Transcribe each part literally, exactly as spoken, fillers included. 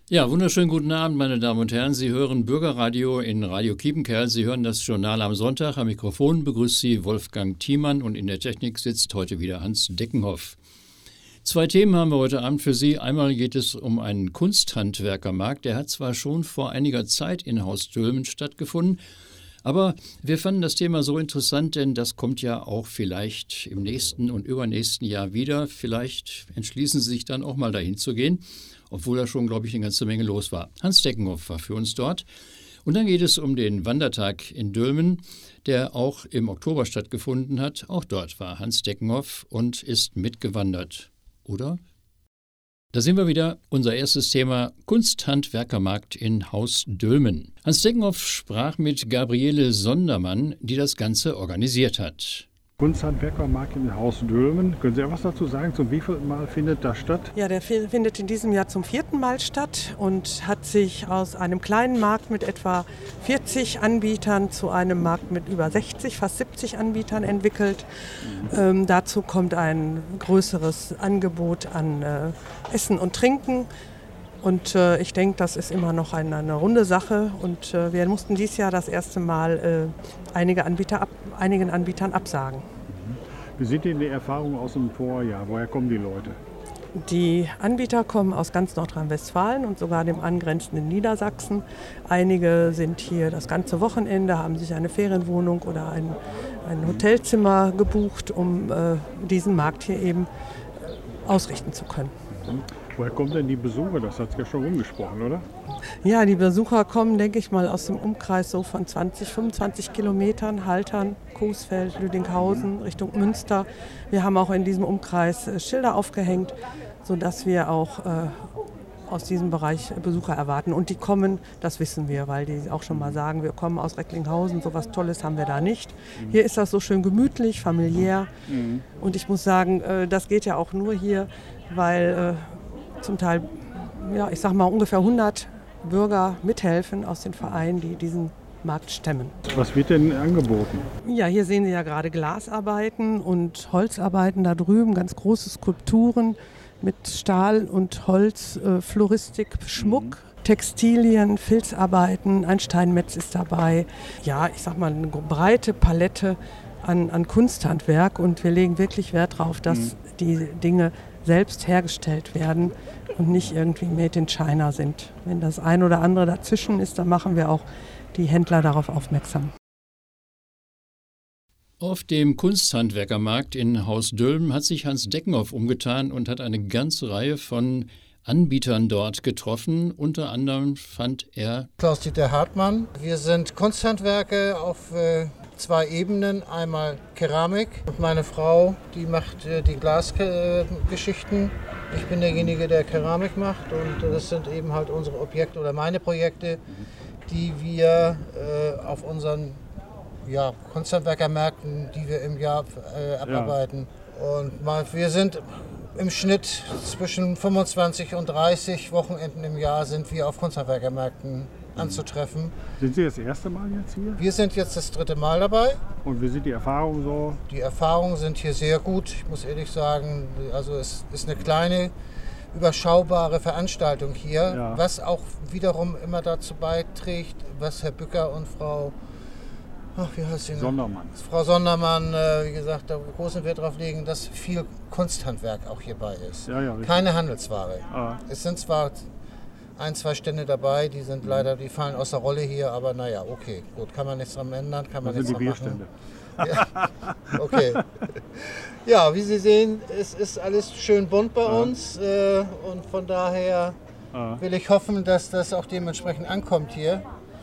Ja, wunderschönen guten Abend, meine Damen und Herren. Sie hören Bürgerradio in Radio Kiepenkerl. Sie hören das Journal am Sonntag. Am Mikrofon begrüßt Sie Wolfgang Thiemann und in der Technik sitzt heute wieder Hans Deckenhoff. Zwei Themen haben wir heute Abend für Sie. Einmal geht es um einen Kunsthandwerkermarkt. Der hat zwar schon vor einiger Zeit in Haus Dülmen stattgefunden, aber wir fanden das Thema so interessant, denn das kommt ja auch vielleicht im nächsten und übernächsten Jahr wieder. Vielleicht entschließen Sie sich dann auch mal dahin zu gehen, obwohl da schon, glaube ich, eine ganze Menge los war. Hans Deckenhoff war für uns dort. Und dann geht es um den Wandertag in Dülmen, der auch im Oktober stattgefunden hat. Auch dort war Hans Deckenhoff und ist mitgewandert. Oder? Da sind wir wieder. Unser erstes Thema: Kunsthandwerkermarkt in Haus Dülmen. Hans Deckenhoff sprach mit Gabriele Sondermann, die das Ganze organisiert hat. Kunsthandwerkermarkt in Haus Dülmen. Können Sie etwas dazu sagen? Zum wievielten Mal findet das statt? Ja, der findet in diesem Jahr zum vierten Mal statt und hat sich aus einem kleinen Markt mit etwa vierzig Anbietern zu einem Markt mit über sechzig, fast siebzig Anbietern entwickelt. Mhm. Ähm, dazu kommt ein größeres Angebot an äh, Essen und Trinken. Und äh, ich denke, das ist immer noch eine, eine runde Sache. Und äh, wir mussten dieses Jahr das erste Mal äh, einige Anbieter ab, einigen Anbietern absagen. Wie sind denn die Erfahrungen aus dem Vorjahr? Woher kommen die Leute? Die Anbieter kommen aus ganz Nordrhein-Westfalen und sogar dem angrenzenden Niedersachsen. Einige sind hier das ganze Wochenende, haben sich eine Ferienwohnung oder ein, ein Hotelzimmer gebucht, um äh, diesen Markt hier eben ausrichten zu können. Mhm. Woher kommen denn die Besucher? Das hat es ja schon rumgesprochen, oder? Ja, die Besucher kommen, denke ich mal, aus dem Umkreis so von zwanzig, fünfundzwanzig Kilometern, Haltern, Coesfeld, Lüdinghausen, Richtung Münster. Wir haben auch in diesem Umkreis äh, Schilder aufgehängt, sodass wir auch äh, aus diesem Bereich Besucher erwarten. Und die kommen, das wissen wir, weil die auch schon mal sagen, wir kommen aus Recklinghausen, so was Tolles haben wir da nicht. Mhm. Hier ist das so schön gemütlich, familiär. Mhm. Und ich muss sagen, äh, das geht ja auch nur hier, weil äh, zum Teil, ja, ich sag mal, ungefähr hundert Bürger mithelfen aus den Vereinen, die diesen Markt stemmen. Was wird denn angeboten? Ja, hier sehen Sie ja gerade Glasarbeiten und Holzarbeiten da drüben, ganz große Skulpturen mit Stahl- und Holzfloristik, äh, Schmuck, mhm. Textilien, Filzarbeiten, ein Steinmetz ist dabei. Ja, ich sag mal, eine breite Palette an, an Kunsthandwerk und wir legen wirklich Wert darauf, dass mhm. die Dinge selbst hergestellt werden und nicht irgendwie made in China sind. Wenn das ein oder andere dazwischen ist, dann machen wir auch die Händler darauf aufmerksam. Auf dem Kunsthandwerkermarkt in Haus Dülmen hat sich Hans Deckenhoff umgetan und hat eine ganze Reihe von Anbietern dort getroffen. Unter anderem fand er Klaus-Dieter Hartmann. Wir sind Kunsthandwerker auf äh, zwei Ebenen. Einmal Keramik und meine Frau, die macht äh, die Glasgeschichten. Äh, ich bin derjenige, der Keramik macht und äh, das sind eben halt unsere Objekte oder meine Projekte, die wir äh, auf unseren ja, Kunsthandwerkermärkten, die wir im Jahr äh, abarbeiten. Ja. Und mal, wir sind im Schnitt zwischen fünfundzwanzig und dreißig Wochenenden im Jahr sind wir auf Kunsthandwerkermärkten anzutreffen. Sind Sie das erste Mal jetzt hier? Wir sind jetzt das dritte Mal dabei. Und wie sind die Erfahrungen so? Die Erfahrungen sind hier sehr gut. Ich muss ehrlich sagen, also es ist eine kleine, überschaubare Veranstaltung hier, ja. Was auch wiederum immer dazu beiträgt, was Herr Bücker und Frau Ach, wie heißt sie? Sondermann. Frau Sondermann, äh, wie gesagt, da großen Wert darauf legen, dass viel Kunsthandwerk auch hierbei ist. Ja, ja, keine Handelsware. Ah. Es sind zwar ein, zwei Stände dabei, die sind mhm. leider, die fallen aus der Rolle hier, aber naja, okay, gut, kann man nichts dran ändern, kann man das nichts sind dran machen. Ja, okay. Ja, wie Sie sehen, es ist alles schön bunt bei ah. uns äh, und von daher ah. will ich hoffen, dass das auch dementsprechend ankommt hier.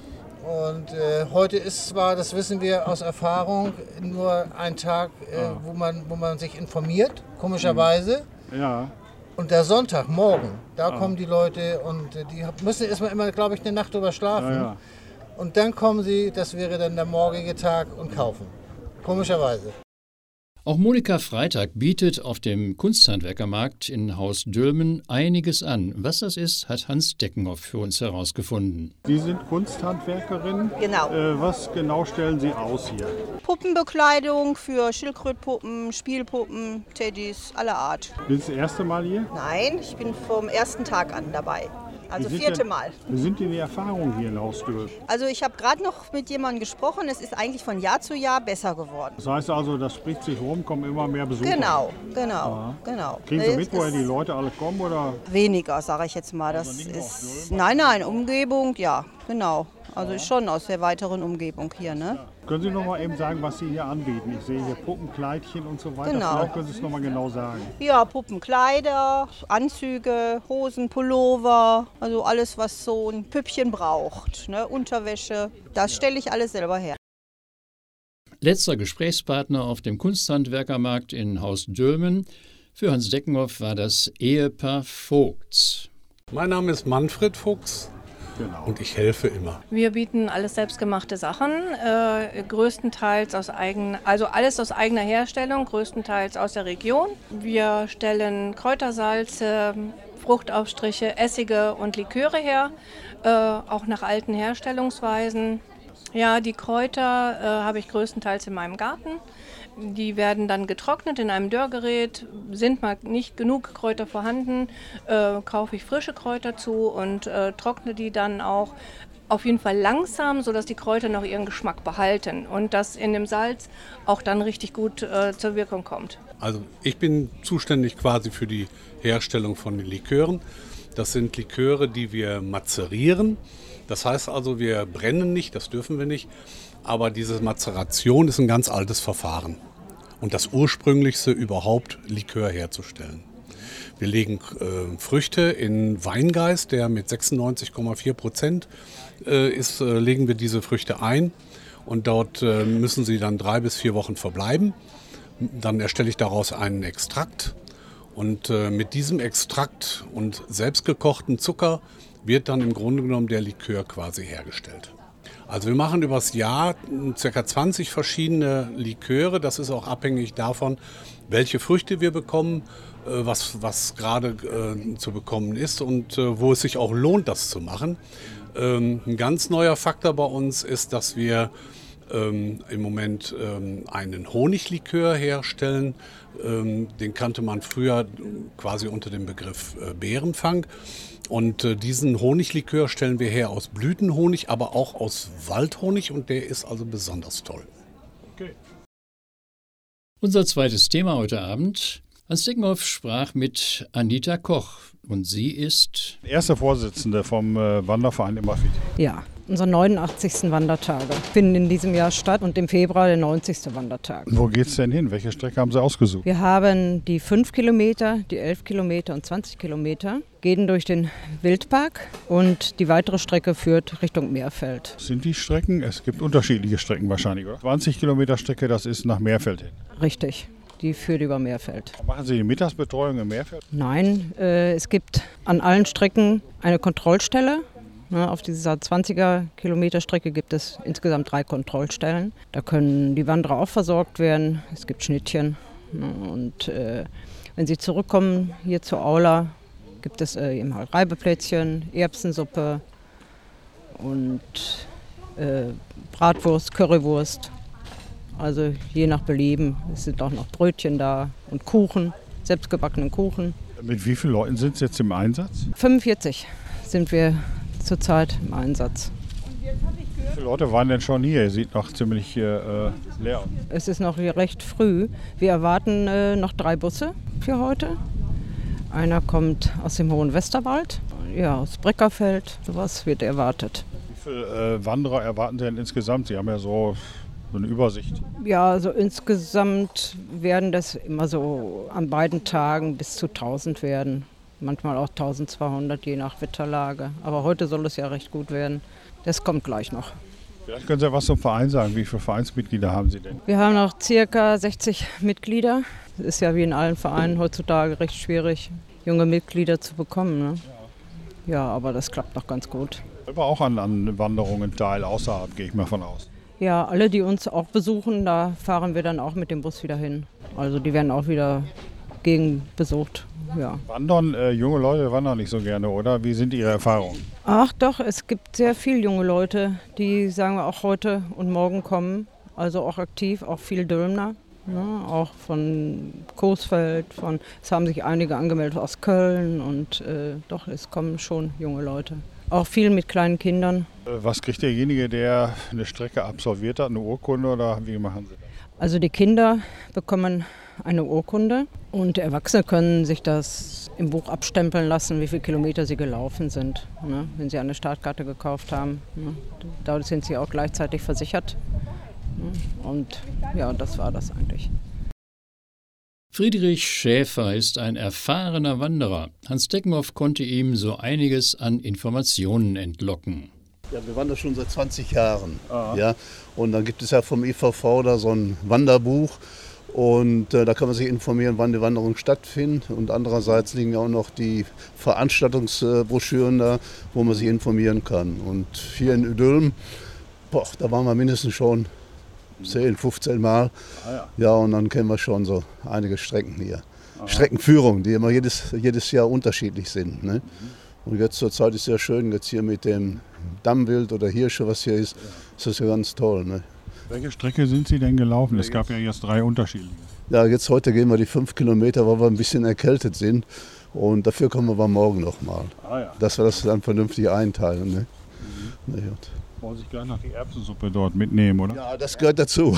Und äh, heute ist zwar, das wissen wir aus Erfahrung, nur ein Tag, äh, ah. wo, man, wo man sich informiert, komischerweise. Ja. Und der Sonntag, morgen, da ah. kommen die Leute und äh, die müssen erstmal immer, glaube ich, eine Nacht drüber schlafen. Ja, ja. Und dann kommen sie, das wäre dann der morgige Tag, und kaufen. Komischerweise. Auch Monika Freitag bietet auf dem Kunsthandwerkermarkt in Haus Dülmen einiges an. Was das ist, hat Hans Deckenhoff für uns herausgefunden. Sie sind Kunsthandwerkerin. Genau. Äh, was genau stellen Sie aus hier? Puppenbekleidung für Schildkrötpuppen, Spielpuppen, Teddys, aller Art. Sind Sie das erste Mal hier? Nein, ich bin vom ersten Tag an dabei. Also Wie sind vierte denn- Mal. Wie sind denn die Erfahrungen hier in Haus Dülmen? Also ich habe gerade noch mit jemandem gesprochen, es ist eigentlich von Jahr zu Jahr besser geworden. Das heißt also, das spricht sich rum, kommen immer mehr Besucher. Genau, genau, genau. Kriegen Sie Es mit, woher ist die Leute alle kommen? Oder? weniger, sage ich jetzt mal. Das Also nicht nur aus ist, Dülmen? nein, nein, Umgebung, ja, genau. Also schon aus der weiteren Umgebung hier, ne? Können Sie noch mal eben sagen, was Sie hier anbieten? Ich sehe hier Puppen, Kleidchen und so weiter. Genau. Vielleicht können Sie es noch mal genau sagen. Ja, Puppenkleider, Anzüge, Hosen, Pullover, also alles, was so ein Püppchen braucht, ne? Unterwäsche, das stelle ich alles selber her. Letzter Gesprächspartner auf dem Kunsthandwerkermarkt in Haus Dülmen für Hans Deckenhoff war das Ehepaar Vogts. Mein Name ist Manfred Fuchs Genau. und ich helfe immer. Wir bieten alles selbstgemachte Sachen, äh, größtenteils aus eigen, also alles aus eigener Herstellung, größtenteils aus der Region. Wir stellen Kräutersalze, Fruchtaufstriche, Essige und Liköre her, äh, auch nach alten Herstellungsweisen. Ja, die Kräuter äh, habe ich größtenteils in meinem Garten. Die werden dann getrocknet in einem Dörrgerät. Sind mal nicht genug Kräuter vorhanden, äh, kaufe ich frische Kräuter zu und äh, trockne die dann auch auf jeden Fall langsam, sodass die Kräuter noch ihren Geschmack behalten und das in dem Salz auch dann richtig gut äh, zur Wirkung kommt. Also ich bin zuständig quasi für die Herstellung von den Likören. Das sind Liköre, die wir mazerieren. Das heißt also, wir brennen nicht, das dürfen wir nicht. Aber diese Mazeration ist ein ganz altes Verfahren und das ursprünglichste überhaupt, Likör herzustellen. Wir legen äh, Früchte in Weingeist, der mit sechsundneunzig Komma vier Prozent äh, ist, äh, legen wir diese Früchte ein und dort äh, müssen sie dann drei bis vier Wochen verbleiben. Dann erstelle ich daraus einen Extrakt und äh, mit diesem Extrakt und selbstgekochten Zucker wird dann im Grunde genommen der Likör quasi hergestellt. Also wir machen übers Jahr ca. zwanzig verschiedene Liköre. Das ist auch abhängig davon, welche Früchte wir bekommen, was, was gerade äh, zu bekommen ist und äh, wo es sich auch lohnt, das zu machen. Ähm, ein ganz neuer Faktor bei uns ist, dass wir ähm, im Moment ähm, einen Honiglikör herstellen. Ähm, den kannte man früher quasi unter dem Begriff äh, Beerenfang. Und äh, diesen Honiglikör stellen wir her aus Blütenhonig, aber auch aus Waldhonig und der ist also besonders toll. Okay. Unser zweites Thema heute Abend. Hans Deckenhoff sprach mit Anita Koch und sie ist Erste Vorsitzende vom äh, Wanderverein Immerfit. Ja, unsere neunundachtzigsten Wandertage finden in diesem Jahr statt und im Februar der neunzigste Wandertag. Wo geht's denn hin? Welche Strecke haben Sie ausgesucht? Wir haben die fünf Kilometer, die elf Kilometer und zwanzig Kilometer, gehen durch den Wildpark und die weitere Strecke führt Richtung Meerfeld. Sind die Strecken? Es gibt unterschiedliche Strecken wahrscheinlich, oder? zwanzig Kilometer Strecke, das ist nach Meerfeld hin. Richtig, die führt über Meerfeld. Machen Sie die Mittagsbetreuung im Meerfeld? Nein, äh, es gibt an allen Strecken eine Kontrollstelle. Na, auf dieser zwanziger Kilometer Strecke gibt es insgesamt drei Kontrollstellen. Da können die Wanderer auch versorgt werden. Es gibt Schnittchen. Na, und äh, wenn sie zurückkommen hier zur Aula, gibt es äh, eben halt Reibeplätzchen, Erbsensuppe und äh, Bratwurst, Currywurst. Also je nach Belieben. Es sind auch noch Brötchen da und Kuchen, selbstgebackenen Kuchen. Mit wie vielen Leuten sind Sie jetzt im Einsatz? fünfundvierzig sind wir zurzeit im Einsatz. Wie viele Leute waren denn schon hier? Sieht noch ziemlich äh, leer aus. Es ist noch recht früh. Wir erwarten äh, noch drei Busse für heute. Einer kommt aus dem Hohen Westerwald, ja, aus Breckerfeld, sowas wird erwartet. Wie viele äh, Wanderer erwarten Sie denn insgesamt? Sie haben ja so, so eine Übersicht. Ja, also insgesamt werden das immer so an beiden Tagen bis zu tausend werden. Manchmal auch eintausendzweihundert, je nach Wetterlage. Aber heute soll es ja recht gut werden. Das kommt gleich noch. Vielleicht können Sie ja was zum Verein sagen. Wie viele Vereinsmitglieder haben Sie denn? Wir haben noch circa sechzig Mitglieder. Es ist ja wie in allen Vereinen heutzutage recht schwierig, junge Mitglieder zu bekommen. Ne? Ja, aber das klappt noch ganz gut. Aber auch an, an Wanderungen teil, außerhalb gehe ich mal von aus. Ja, alle, die uns auch besuchen, da fahren wir dann auch mit dem Bus wieder hin. Also die werden auch wieder gegenbesucht. Ja. Wandern, äh, junge Leute wandern nicht so gerne, oder? Wie sind Ihre Erfahrungen? Ach doch, es gibt sehr viele junge Leute, die, sagen wir, auch heute und morgen kommen. Also auch aktiv, auch viel Dülmner. Ne? Auch von Coesfeld, von, es haben sich einige angemeldet aus Köln und äh, doch, es kommen schon junge Leute. Auch viel mit kleinen Kindern. Was kriegt derjenige, der eine Strecke absolviert hat, eine Urkunde oder wie machen Sie das? Also die Kinder bekommen eine Urkunde und Erwachsene können sich das im Buch abstempeln lassen, wie viele Kilometer sie gelaufen sind, ne? Wenn sie eine Startkarte gekauft haben. Ne? Dadurch sind sie auch gleichzeitig versichert. Ne? Und ja, das war das eigentlich. Friedrich Schäfer ist ein erfahrener Wanderer. Hans Deckenhoff konnte ihm so einiges an Informationen entlocken. Ja, wir wandern schon seit zwanzig Jahren. Ja, und dann gibt es ja vom I V V da so ein Wanderbuch. Und äh, da kann man sich informieren, wann die Wanderung stattfindet. Und andererseits liegen ja auch noch die Veranstaltungsbroschüren da, wo man sich informieren kann. Und hier in Dülmen, boah, da waren wir mindestens schon zehn, fünfzehn Mal. Ah, ja. ja, und dann kennen wir schon so einige Strecken hier. Aha. Streckenführungen, die immer jedes, jedes Jahr unterschiedlich sind. Ne? Mhm. Und jetzt zur Zeit ist es ja schön, jetzt hier mit dem Dammwild oder Hirsche, was hier ist, ist das ja ganz toll. Ne? Welche Strecke sind Sie denn gelaufen? Es gab ja jetzt drei unterschiedliche. Ja, jetzt heute gehen wir die fünf Kilometer, weil wir ein bisschen erkältet sind. Und dafür kommen wir aber morgen nochmal. Ah, ja. Dass wir das dann vernünftig einteilen. Ne? Mhm. Ne, wollen Sie gleich noch die Erbsensuppe dort mitnehmen, oder? Ja, das gehört dazu.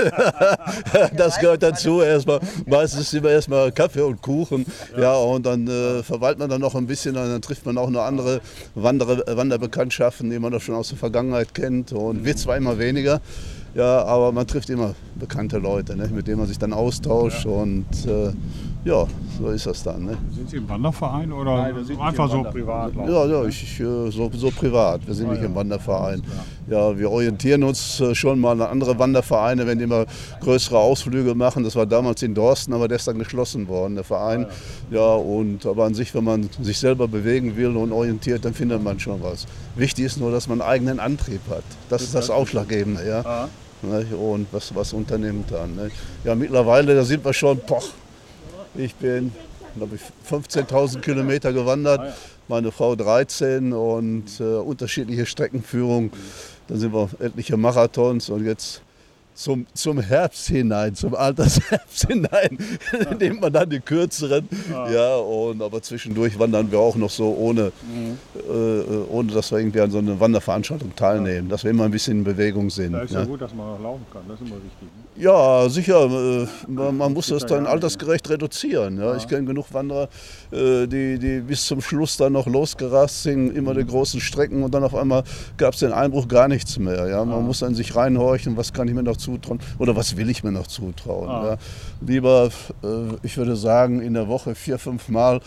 Das gehört dazu. Erstmal, meistens immer erstmal Kaffee und Kuchen. Ja, ja und dann äh, verweilt man dann noch ein bisschen. Und dann trifft man auch noch andere Wanderer, Wanderbekanntschaften, die man doch schon aus der Vergangenheit kennt. Und wird zwar immer weniger. Ja, aber man trifft immer bekannte Leute, ne, mit denen man sich dann austauscht ja. und äh, ja, so ist das dann. Ne. Sind Sie im Wanderverein oder Nein, einfach so privat? Ja, ja ich, ich, so, so privat. Wir sind ah, nicht ja. im Wanderverein. Ja, wir orientieren uns schon mal an andere Wandervereine, wenn die immer größere Ausflüge machen. Das war damals in Dorsten, aber der ist dann geschlossen worden, der Verein. Ah, ja. ja, und aber an sich, wenn man sich selber bewegen will und orientiert, dann findet man schon was. Wichtig ist nur, dass man einen eigenen Antrieb hat. Das ist das Ausschlaggebende, ja. Ah. Und was, was unternimmt dann. Ne? Ja, mittlerweile, da sind wir schon, boah, ich bin, glaube ich, fünfzehntausend Kilometer gewandert, meine Frau dreizehn und äh, unterschiedliche Streckenführungen. Dann sind wir etliche Marathons und jetzt zum, zum Herbst hinein, zum Altersherbst hinein, nimmt man dann die kürzeren. Ah. Ja, und, aber zwischendurch wandern wir auch noch so, ohne, mhm. äh, ohne dass wir irgendwie an so einer Wanderveranstaltung teilnehmen, ja. dass wir immer ein bisschen in Bewegung sind. Da ist ja, ja gut, dass man noch laufen kann, das ist immer wichtig. Ne? Ja, sicher, äh, man, man muss das dann altersgerecht reduzieren. Ja. Ja. Ich kenne genug Wanderer, äh, die, die bis zum Schluss dann noch losgerast sind, immer die großen Strecken und dann auf einmal gab es den Einbruch gar nichts mehr. Ja. Man ah. muss dann sich reinhorchen, was kann ich mir noch zutrauen oder was will ich mir noch zutrauen. Ah. Ja. Lieber, äh, ich würde sagen, in der Woche vier, fünf Mal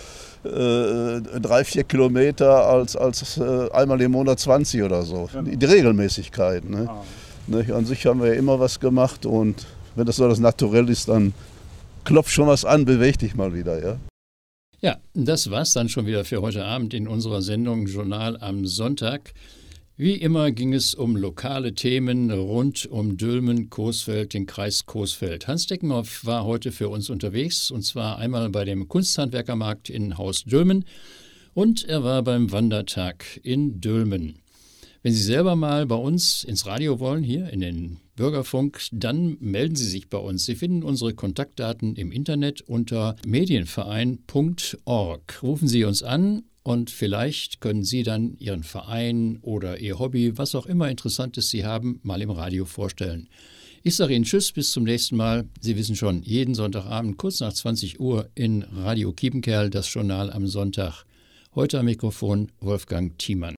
äh, drei, vier Kilometer als, als äh, einmal im Monat zwanzig oder so. Ja. Die, die Regelmäßigkeit. Ne? Ah. Ne? An sich haben wir ja immer was gemacht und wenn das so das Naturell ist, dann klopft schon was an, beweg dich mal wieder. Ja? Ja, das war's dann schon wieder für heute Abend in unserer Sendung Journal am Sonntag. Wie immer ging es um lokale Themen rund um Dülmen, Coesfeld, den Kreis Coesfeld. Hans Deckenhoff war heute für uns unterwegs, und zwar einmal bei dem Kunsthandwerkermarkt in Haus Dülmen und er war beim Wandertag in Dülmen. Wenn Sie selber mal bei uns ins Radio wollen, hier in den Bürgerfunk, dann melden Sie sich bei uns. Sie finden unsere Kontaktdaten im Internet unter medienverein punkt org. Rufen Sie uns an. Und vielleicht können Sie dann Ihren Verein oder Ihr Hobby, was auch immer Interessantes Sie haben, mal im Radio vorstellen. Ich sage Ihnen Tschüss, bis zum nächsten Mal. Sie wissen schon, jeden Sonntagabend kurz nach zwanzig Uhr in Radio Kiepenkerl, das Journal am Sonntag. Heute am Mikrofon Wolfgang Thiemann.